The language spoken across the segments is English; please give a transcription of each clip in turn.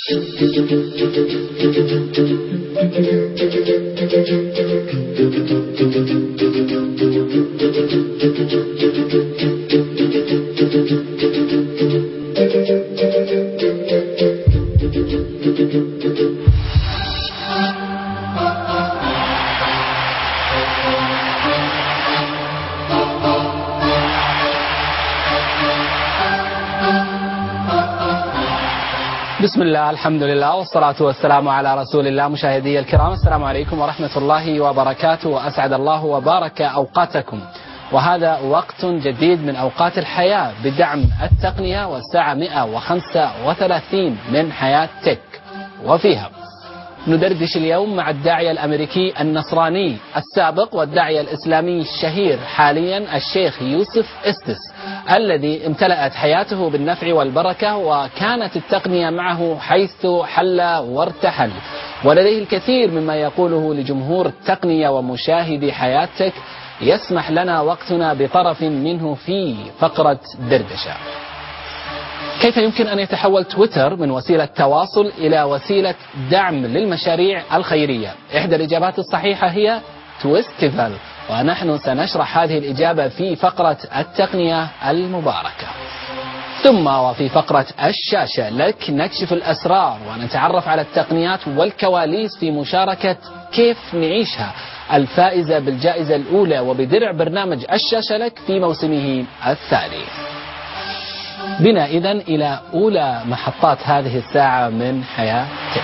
بسم الله، الحمد لله، والصلاة والسلام على رسول الله. مشاهدي الكرام، السلام عليكم ورحمة الله وبركاته، وأسعد الله وبارك أوقاتكم. وهذا وقت جديد من أوقات الحياة بدعم التقنية، والساعة 135 من حياة تك، وفيها ندردش اليوم مع الداعية الأمريكي النصراني السابق والداعية الإسلامي الشهير حاليا الشيخ يوسف إستس، الذي امتلأت حياته بالنفع والبركة، وكانت التقنية معه حيث حل وارتحل، ولديه الكثير مما يقوله لجمهور التقنية ومشاهدي حياتك. يسمح لنا وقتنا بطرف منه في فقرة دردشة. كيف يمكن أن يتحول تويتر من وسيلة تواصل إلى وسيلة دعم للمشاريع الخيرية؟ إحدى الإجابات الصحيحة هي تويستيفل، ونحن سنشرح هذه الإجابة في فقرة التقنية المباركة. ثم وفي فقرة الشاشة لك نكشف الأسرار ونتعرف على التقنيات والكواليس في مشاركة كيف نعيشها، الفائزة بالجائزة الأولى وبدرع برنامج الشاشة لك في موسمه الثاني. بنا إذن إلى أولى محطات هذه الساعة من حياة تك.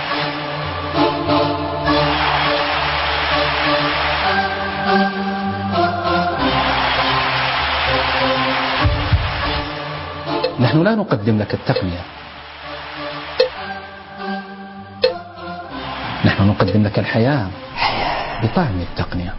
نحن لا نقدم لك التقنية، نحن نقدم لك الحياة بطعم التقنية.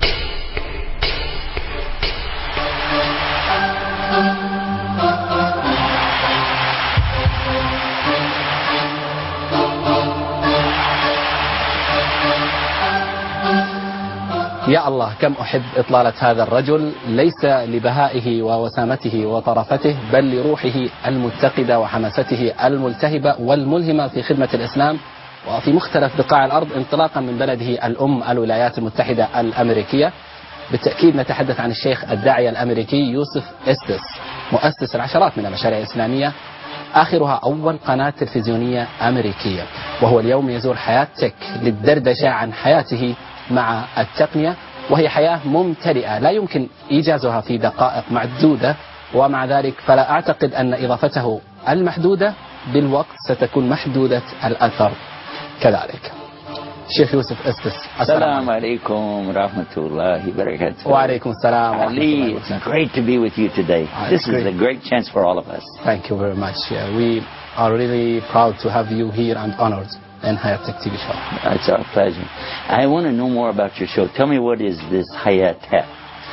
يا الله، كم أحب إطلالة هذا الرجل، ليس لبهائه ووسامته وطرافته، بل لروحه المتقدة وحماسته الملتهبة والملهمة في خدمة الإسلام وفي مختلف بقاع الأرض، انطلاقا من بلده الأم الولايات المتحدة الأمريكية. بالتأكيد نتحدث عن الشيخ الداعية الأمريكي يوسف إستس، مؤسس العشرات من المشاريع الإسلامية، آخرها أول قناة تلفزيونية أمريكية، وهو اليوم يزور حياة تك للدردشة عن حياته مع التقنية، وهي حياة ممتلئة لا يمكن إيجازها في دقائق معدودة، ومع ذلك فلا أعتقد أن إضافته المحدودة بالوقت ستكون محدودة الأثر كذلك. شيخ يوسف إستس، السلام عليكم ورحمة الله وبركاته. وعليكم السلام ورحمة الله Ali, it's great to be with you today. This is a great chance for all of us. Thank you very much. We are really proud to have you here and honored in Hayat Tech TV show. It's our pleasure. I want to know more about your show. Tell me, what is this Hayat Tech?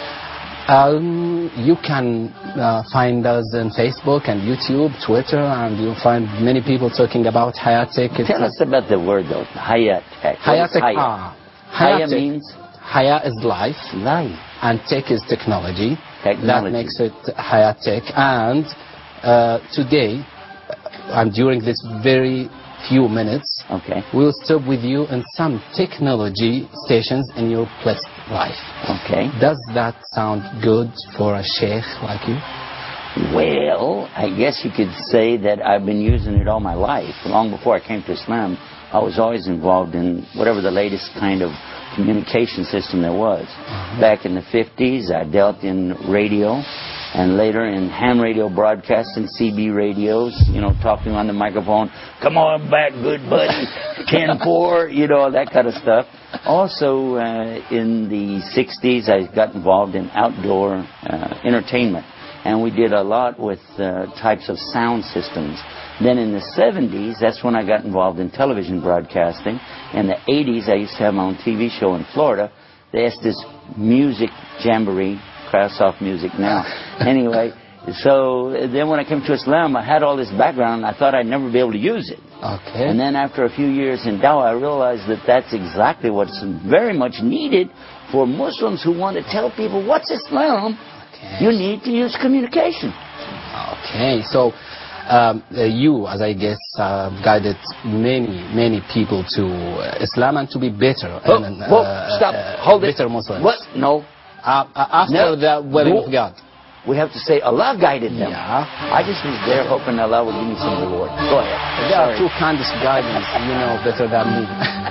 You can find us on Facebook and YouTube, Twitter, and you'll find many people talking about Hayat Tech. Tell us about the word, though. Hayat Tech. Hayat Tech. Hayat means? Haya is life. Life. And Tech is technology. Technology. That makes it Hayat Tech. And today, and during this very few minutes, okay, we'll stop with you in some technology stations in your blessed life. Okay. Does that sound good for a sheikh like you? Well, I guess you could say that I've been using it all my life. Long before I came to Islam, I was always involved in whatever the latest kind of communication system there was. Back in the 50s, I dealt in radio, and later in ham radio broadcasts and CB radios, you know, talking on the microphone, come on back, good buddy, 10-4, you know, that kind of stuff. Also, in the 60s, I got involved in outdoor entertainment, and we did a lot with types of sound systems. Then in the 70s, that's when I got involved in television broadcasting. In the 80s, I used to have my own TV show in Florida. They asked this music jamboree, Krausoff music now. Anyway, so then when I came to Islam, I had all this background, and I thought I'd never be able to use it. Okay. And then after a few years in Dawah, I realized that that's exactly what's very much needed for Muslims who want to tell people what's Islam. Okay. You need to use communication. Okay, so You, as I guess, guided many people to Islam and to be better. Stop. Hold it. Better Muslims. What? No. After the willing of God. We have to say Allah guided them. Yeah. I just was there hoping Allah would give me some reward. Go ahead. There are two kinds of guidance, you know better than me.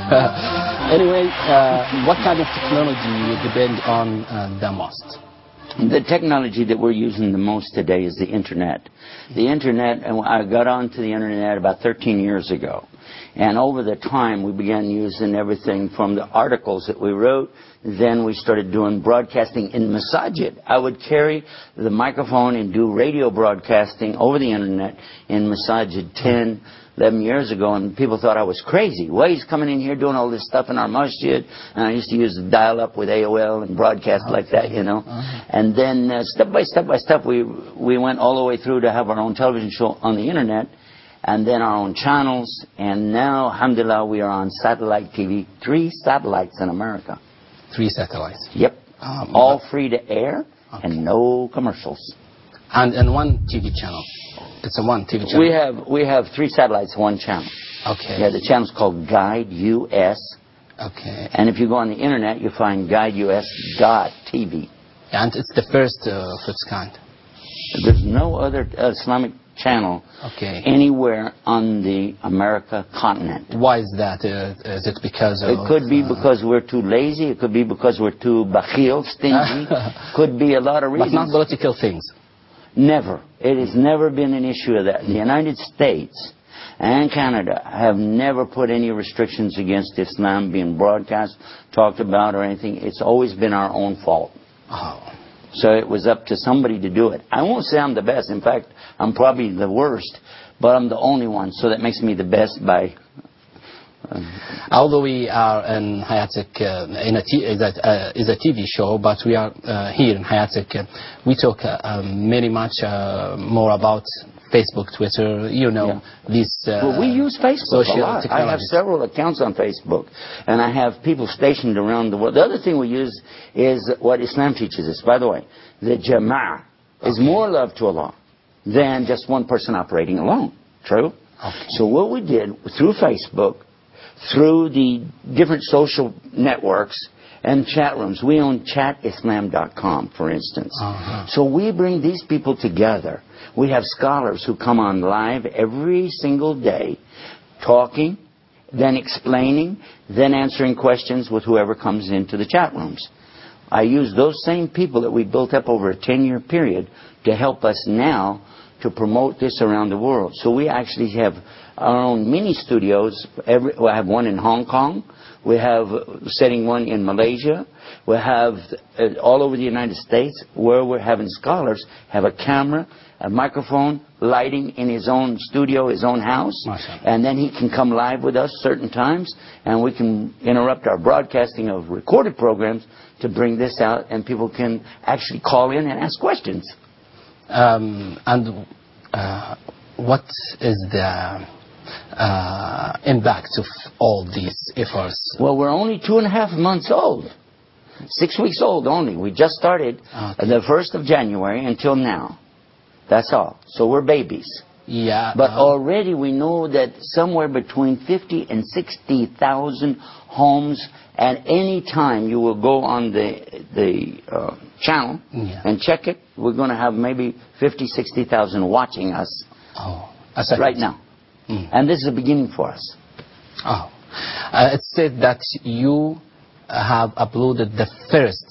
Anyway, what kind of technology you depend on the most? The technology that we're using the most today is the Internet. The Internet, and I got onto the Internet about 13 years ago. And over the time, we began using everything from the articles that we wrote. Then we started doing broadcasting in Masajid. I would carry the microphone and do radio broadcasting over the Internet in Masajid 10, 11 years ago, and people thought I was crazy. Well, he's coming in here doing all this stuff in our masjid, and I used to use the dial-up with AOL and broadcast like that, you know. And then step by step, we went all the way through to have our own television show on the Internet, and then our own channels, and now, alhamdulillah, we are on satellite TV, 3 satellites in America. 3 satellites? Yep. All free to air and no commercials. And one TV channel? It's a one TV channel? We have 3 satellites, 1 channel. Okay. Yeah, the channel's called Guide US. Okay. And if you go on the Internet, you find GuideUS.tv. And it's the first of its kind? There's no other Islamic channel anywhere on the America continent. Why is that? Is it because of... It could be because we're too lazy. It could be because we're too bakhil, stingy. Could be a lot of reasons. But not political things? Never. It has never been an issue of that. The United States and Canada have never put any restrictions against Islam being broadcast, talked about, or anything. It's always been our own fault. Oh. So it was up to somebody to do it. I won't say I'm the best. In fact, I'm probably the worst, but I'm the only one, so that makes me the best by... Although we are in Hayatek, is a TV show, but we are here in Hayatek. We talk very much more about Facebook, Twitter, these well, we use Facebook a lot. I have several accounts on Facebook, and I have people stationed around the world. The other thing we use is what Islam teaches us. By the way, the Jama'ah is more love to Allah than just one person operating alone. True? Okay. So what we did through Facebook, through the different social networks and chat rooms, we own chatislam.com, for instance. So we bring these people together. We have scholars who come on live every single day, talking, then explaining, then answering questions with whoever comes into the chat rooms. I use those same people that we built up over a 10-year period to help us now to promote this around the world. So we actually have our own mini studios. We have one in Hong Kong. We have setting one in Malaysia. We have all over the United States where we're having scholars have a camera, a microphone, lighting in his own studio, his own house. And then he can come live with us certain times, and we can interrupt our broadcasting of recorded programs to bring this out, and people can actually call in and ask questions. What is the impact of all these efforts? Well, we're only 2.5 months old. 6 weeks old only. We just started the 1st of January until now. That's all. So we're babies. Yeah. But already we know that somewhere between 50 and 60,000 homes at any time you will go on the channel and check it. We're going to have maybe 50, 60,000 watching us right now. And this is a beginning for us. It said that you have uploaded the first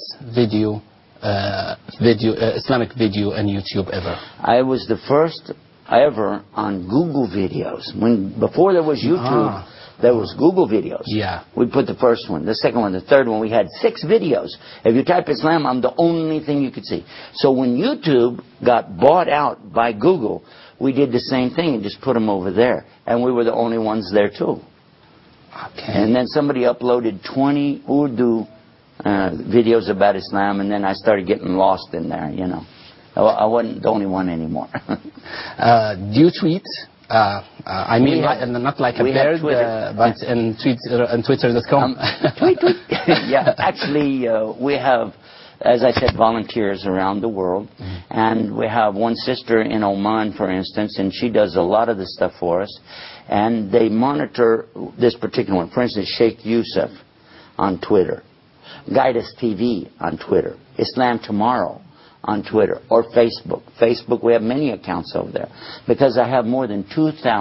Islamic video on YouTube ever. I was the first ever on Google videos. Before there was YouTube, there was Google videos. Yeah. We put the first one, the second one, the third one. We had 6 videos. If you type Islam, I'm the only thing you could see. So when YouTube got bought out by Google, we did the same thing and just put them over there. And we were the only ones there too. Okay. And then somebody uploaded 20 Urdu videos about Islam, and then I started getting lost in there, I wasn't the only one anymore. Do you tweet? I mean, not like a bird, but in Twitter.com. Tweet. Yeah, actually, we have as I said, volunteers around the world. And we have one sister in Oman, for instance, and she does a lot of this stuff for us. And they monitor this particular one. For instance, Sheikh Yusuf on Twitter, Guidance TV on Twitter, Islam Tomorrow on Twitter, or Facebook. Facebook, we have many accounts over there, because I have more than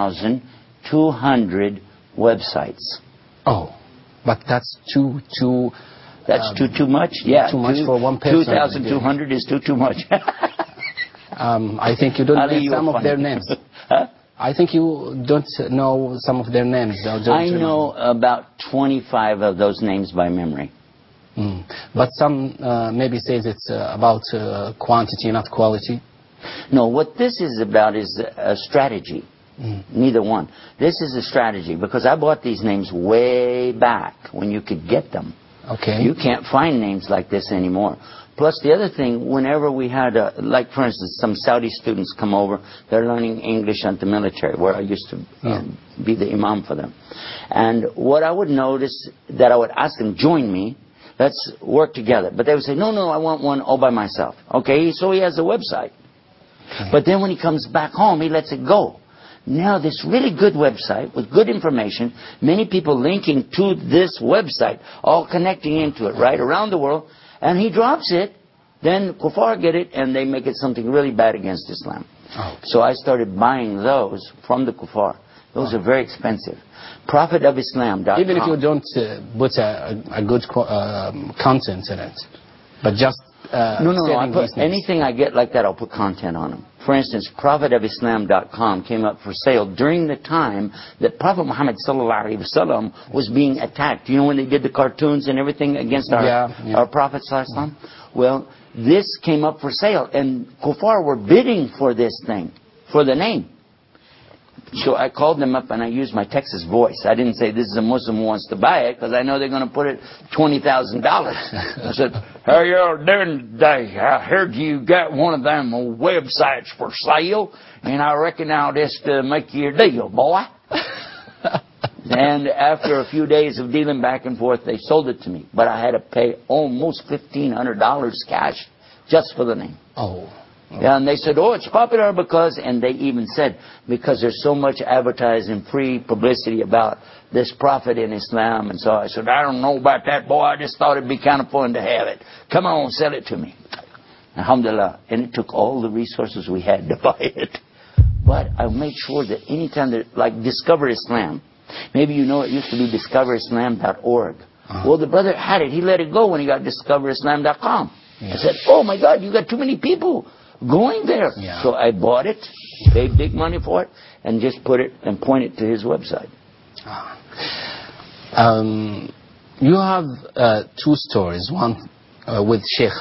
2,200 websites. Oh, but that's too That's too much? Yeah. Too much for one person. 2,200 is too much. I think you don't know some of their names. Huh? I think you don't know some of their names. I know about 25 of those names by memory. But some maybe says it's about quantity, not quality. No, what this is about is a strategy. Neither one. This is a strategy, because I bought these names way back when you could get them. Okay. You can't find names like this anymore. Plus, the other thing, whenever we had, like for instance, some Saudi students come over, they're learning English at the military, where I used to be the imam for them. And what I would notice, that I would ask them, join me, let's work together. But they would say, no, I want one all by myself. Okay, so he has a website. Okay. But then when he comes back home, he lets it go. Now, this really good website with good information, many people linking to this website, all connecting into it, right, around the world, and he drops it, then kuffar get it, and they make it something really bad against Islam. Oh. So I started buying those from the kuffar. Those are very expensive. ProphetofIslam.com. Even if you don't put a good content in it, but just no. I put anything I get like that, I'll put content on them. For instance, ProphetofIslam.com came up for sale during the time that Prophet Muhammad ﷺ was being attacked. You know, when they did the cartoons and everything against our Prophet ﷺ? Well, this came up for sale, and kuffar were bidding for this thing, for the name. So I called them up and I used my Texas voice. I didn't say this is a Muslim who wants to buy it, because I know they're going to put it $20,000. I said, how y'all doing today? I heard you got one of them websites for sale, and I reckon I'll just make you a deal, boy. And after a few days of dealing back and forth, they sold it to me. But I had to pay almost $1,500 cash just for the name. Oh. Yeah, and they said, oh, it's popular because, and they even said, because there's so much advertising, free publicity about this prophet in Islam. And so I said, I don't know about that, boy. I just thought it'd be kind of fun to have it. Come on, sell it to me. Alhamdulillah. And it took all the resources we had to buy it. But I made sure that anytime that, like Discover Islam, maybe you know it used to be discoverislam.org. Well, the brother had it. He let it go when he got discoverislam.com. I said, oh, my God, you got too many people going there. Yeah. So I bought it, paid big money for it, and just put it and pointed to his website. You have two stories. One with Sheikh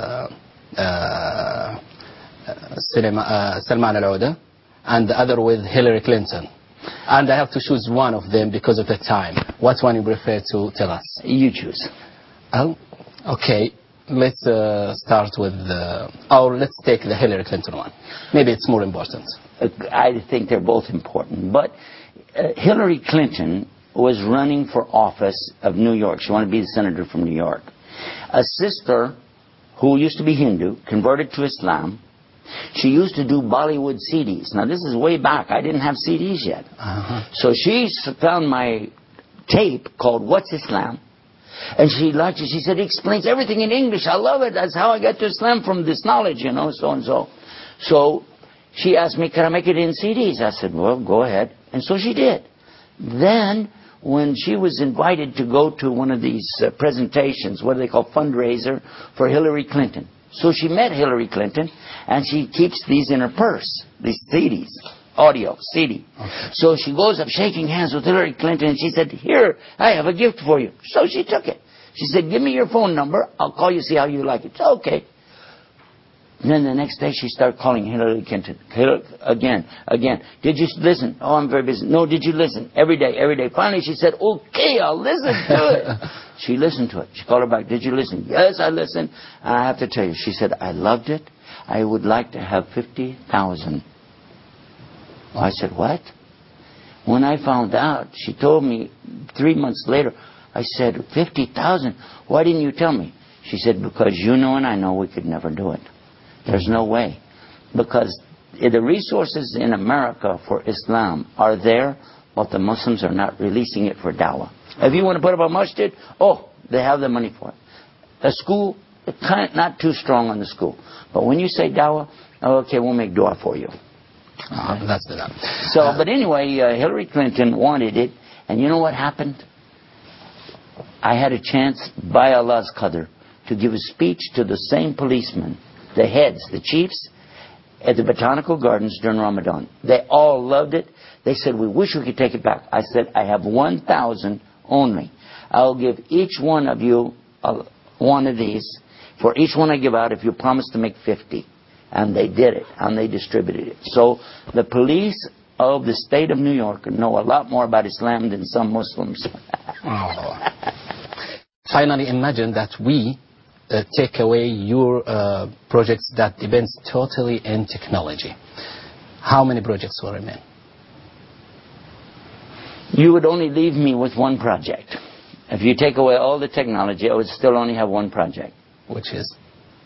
Salman Al-Auda, and the other with Hillary Clinton. And I have to choose one of them because of the time. What one you prefer to tell us? You choose. Oh, okay. Let's start with, or let's take the Hillary Clinton one. Maybe it's more important. I think they're both important. But Hillary Clinton was running for office of New York. She wanted to be the senator from New York. A sister who used to be Hindu, converted to Islam. She used to do Bollywood CDs. Now, this is way back. I didn't have CDs yet. So she found my tape called What's Islam? And she liked it. She said, it explains everything in English. I love it. That's how I got to Islam, from this knowledge, you know, so and so. So she asked me, can I make it in CDs? I said, well, go ahead. And so she did. Then, when she was invited to go to one of these presentations, what do they call, fundraiser for Hillary Clinton. So she met Hillary Clinton, and she keeps these in her purse, these CDs. Audio, CD. Okay. So she goes up shaking hands with Hillary Clinton, and she said, here, I have a gift for you. So she took it. She said, give me your phone number. I'll call you, see how you like it. So, okay. And then the next day she started calling Hillary Clinton. Again. Did you listen? Oh, I'm very busy. No, did you listen? Every day. Finally she said, okay, I'll listen to it. She listened to it. She called her back. Did you listen? Yes, I listened. And I have to tell you, she said, I loved it. I would like to have 50,000. I said, what? When I found out, she told me 3 months later, I said, 50,000? Why didn't you tell me? She said, because you know and I know we could never do it. There's no way. Because the resources in America for Islam are there, but the Muslims are not releasing it for dawah. If you want to put up a masjid, they have the money for it. A school, not too strong on the school. But when you say dawah, okay, we'll make dua for you. That's the So, but anyway, Hillary Clinton wanted it, and you know what happened? I had a chance, by Allah's qadr, to give a speech to the same policemen, the heads, the chiefs, at the Botanical Gardens during Ramadan. They all loved it. They said, we wish we could take it back. I said, I have 1,000 only. I'll give each one of you one of these. For each one I give out, if you promise to make 50. And they did it, and they distributed it. So the police of the state of New York know a lot more about Islam than some Muslims. Finally, imagine that we take away your projects that depends totally in technology. How many projects will remain? You would only leave me with one project. If you take away all the technology, I would still only have one project. Which is?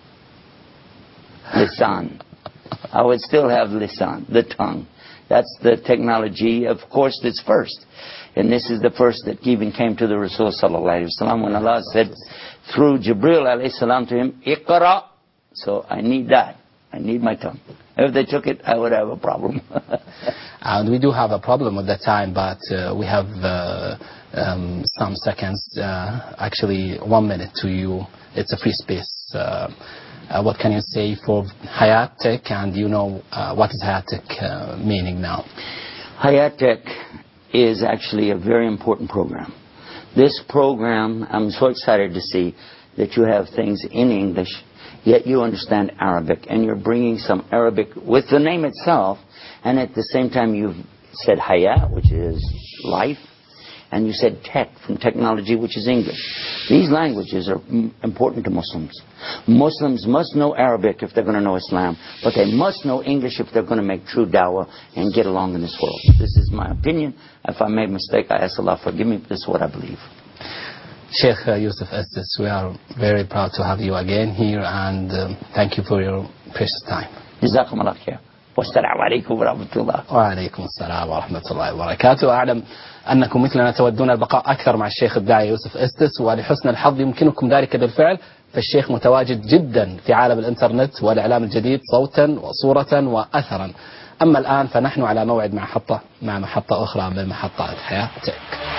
Lisan. I would still have lisan, the tongue. That's the technology, of course, that's first. And this is the first that even came to the Rasul sallallahu alayhi wa sallam when Allah said through Jibreel alayhi salam to him, Iqra. So I need that. I need my tongue. If they took it, I would have a problem. And we do have a problem at that time, but we have some seconds, actually 1 minute to you. It's a free space. What can you say for Hayat Tech, and you know what is Hayat Tech meaning now? Hayat Tech is actually a very important program. This program, I'm so excited to see that you have things in English, yet you understand Arabic, and you're bringing some Arabic with the name itself, and at the same time you've said Hayat, which is life, and you said tech, from technology, which is English. These languages are important to Muslims. Muslims must know Arabic if they're going to know Islam, but they must know English if they're going to make true dawah and get along in this world. This is my opinion. If I made a mistake, I ask Allah forgive me, but this is what I believe. Sheikh Yusuf Estes, we are very proud to have you again here, and thank you for your precious time. جزاكم الله خير. والسلام عليكم ورحمة الله. وعليكم السلام ورحمة الله وبركاته. أعلم أنكم مثلنا تودون البقاء أكثر مع الشيخ الداعي يوسف أستس، ولحسن الحظ يمكنكم ذلك بالفعل، فالشيخ متواجد جدا في عالم الإنترنت والإعلام الجديد صوتا وصورة وأثرا. أما الآن فنحن على موعد مع محطة أخرى من محطات حياة تك.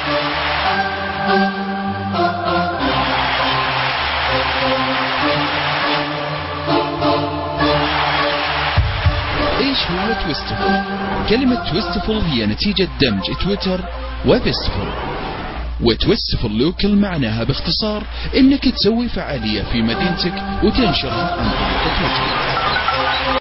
ايش هو تويستفul؟ كلمة تويستفul هي نتيجة دمج تويتر وبيستفل. وتويستفل لوكل معناها باختصار انك تسوي فعالية في مدينتك وتنشرها عن طريق تويتر.